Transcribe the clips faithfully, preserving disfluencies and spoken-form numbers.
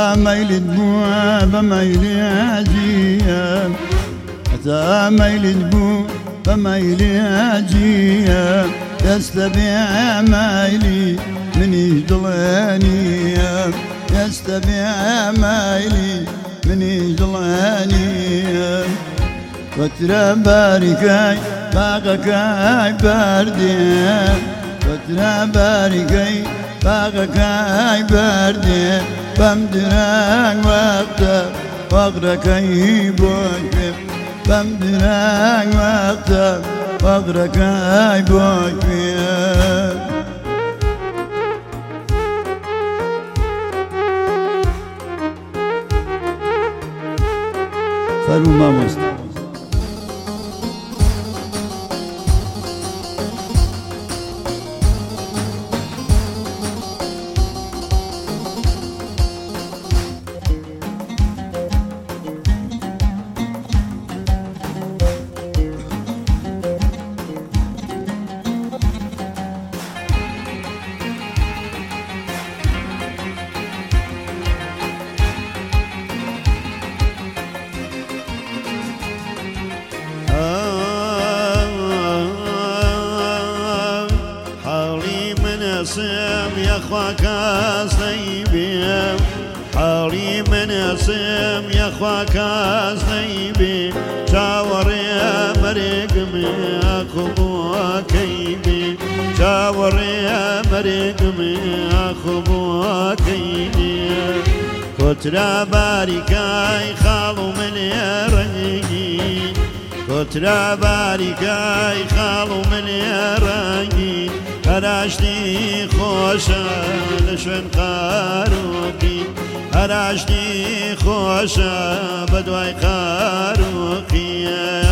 ميل دموع بميل عجية أتى ميل دموع بميل عجية يستبيع ميلي من يجلاني يستبيع ميلي من يجلاني فترة باركاي باغكاي باردي فترة باركاي باغكاي باردي بمدران وقتا وغركاي بوكي بمدران وقتا وغركاي بوكي فرو ما مست سم يا اخواك سيبي حالي من سم يا اخواك سيبي شاور يا مرقم يا خبوا كيبي شاور يا مرقم يا خبوا كيبي كتر باركاي خالو من يرقي كتر باركاي خالو من يرقي هراشتي خوشا لشون خاروقي هراشتي خوشا بدواي خاروقي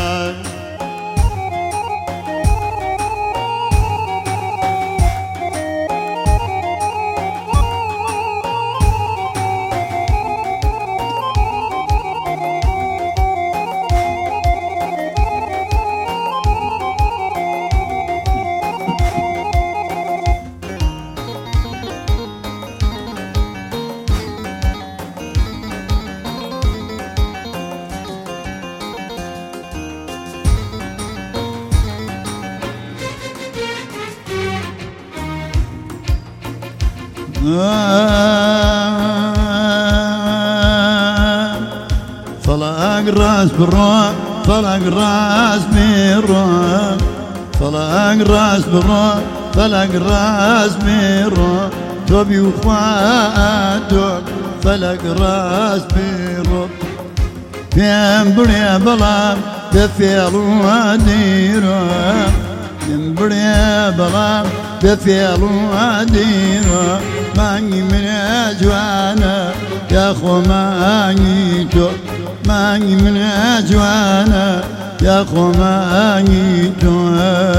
فلق راس بالروح فلق راس بالروح فلق راس بالروح فلق راس بالروح توبي وخواتك فلق راس بالروح ينبري بلام بفيل وديره ينبري بلام بفيل وديره ماني من أجوانا يا خو مانيتو ماني من أجوانا يا خو مانيتو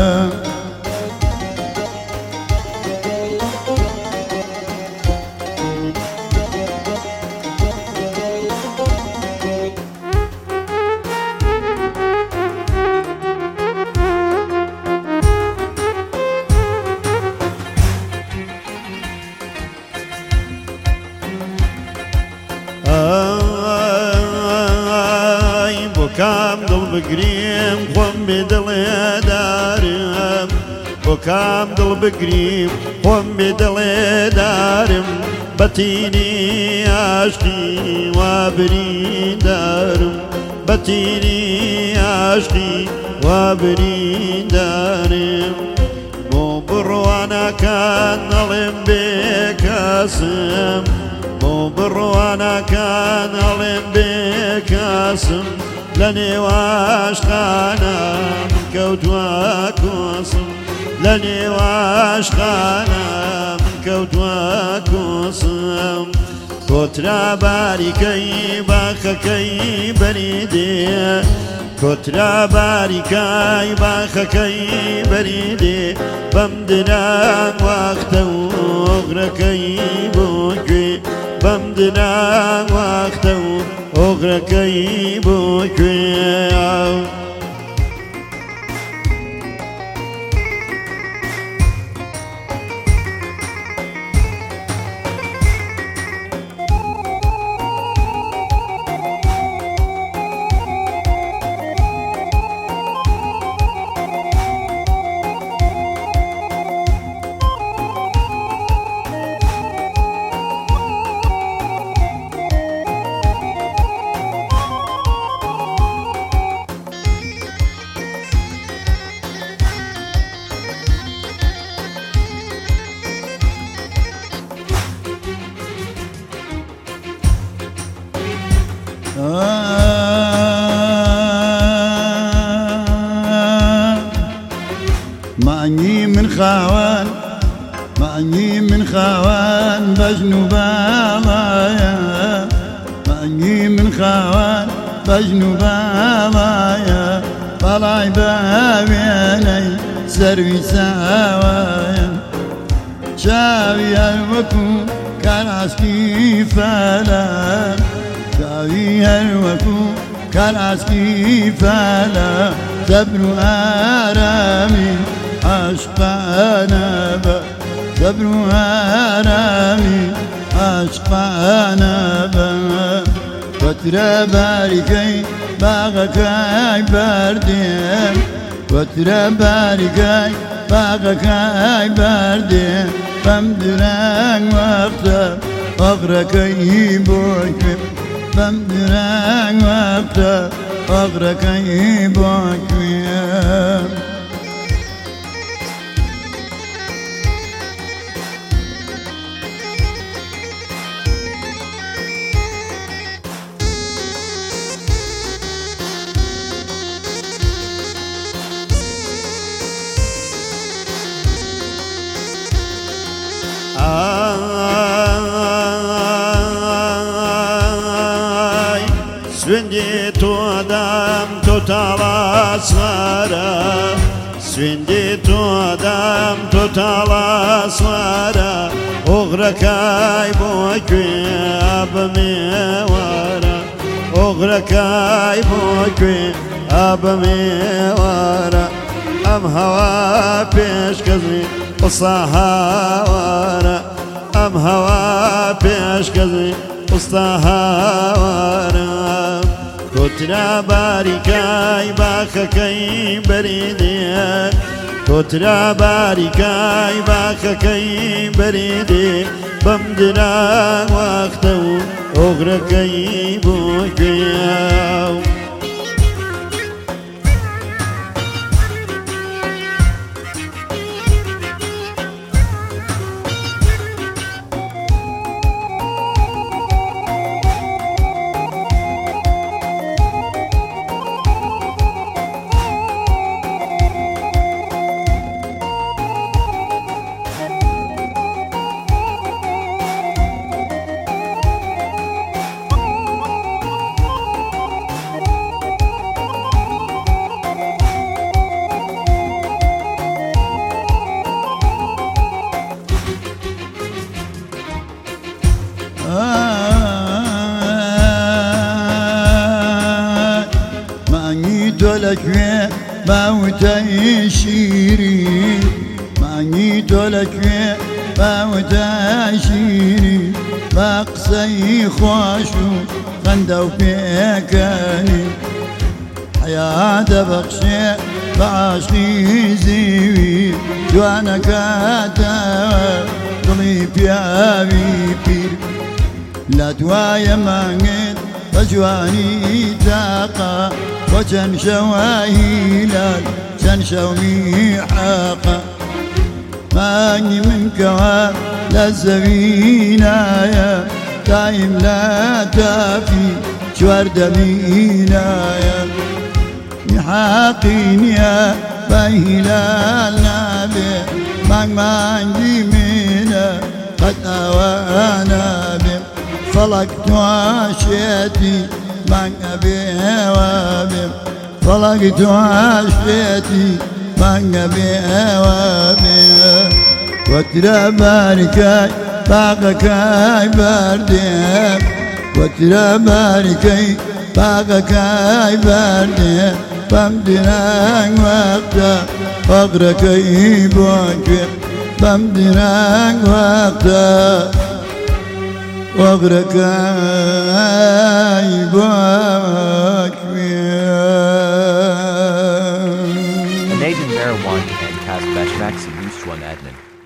بكام دل بقريم خم بدل دارم بكام دل بقريم خم بدل دارم بتيني عشقي وابري دارم بتيني عشقي وابري دارم مو بروانا كان نظلم بكاسم مو بروانا كان نظلم بكاسم لني واشقانا من كوتوا كوسم لني واشقانا من كوتوا كوسم كتر باركي باخكي بريدي كتر باركي باخكي بريدي بمدنا وقت وغركي بوكي بمدنا وقت وغركي بوكي معني من خوان معني من خوان بجنوب مايا معني من خوان بجنوب مايا طلع بابيني سروي سوايا شاوي الوكو كان عسكي فلا شاوي الوكو كان عسكي فلا صبر آرامي عشقانا با صبر آرامي عشقانا با وترى باركي باغكاي بردين وترى باركاي باغكاي بردين بمدران وقتا أغركي بوكب بمدران وقتا أغركي بوكب Ay, Svindi tu adam totala svara, Svindi tu adam totala svara, Ogra kaj bojkvi abami vara, Ogra kaj bojkvi abami vara, Am hava peshkazi الصهاوارة أم هوا بيشكزي الصهاوارة كترا باركاي باخكاي بريدي كترا باركاي باخكاي بريدي بمدنا وقتو أغركاي بوكياو معني دولك باوتاي شيري معني دولك باوتاي شيري باقسي خواشو خندو بيكاني حياة بخشي بعشقي زيوي جوانا كاتا ضلي يا بيبير لا دوايا مانجد وجواني تاقا وجن شواهيلال جن شومي حاقا ماني من كواب للزبينايا دايم لا تافي شوار دمينايا محاقين يا بهلال نابي مانج مانجي مينا قد أوانا بي فلقت عشيتي من أبي وابي فلقت عشيتي من أبي وابي وترى باركاي باقكاي بردين وترى باركاي باقكاي بردين بمدنان وقتا أغركاي بوكب بمدنان وقتا وأغركاي بوكب Canadian marijuana and Casbah Maxi One Admin.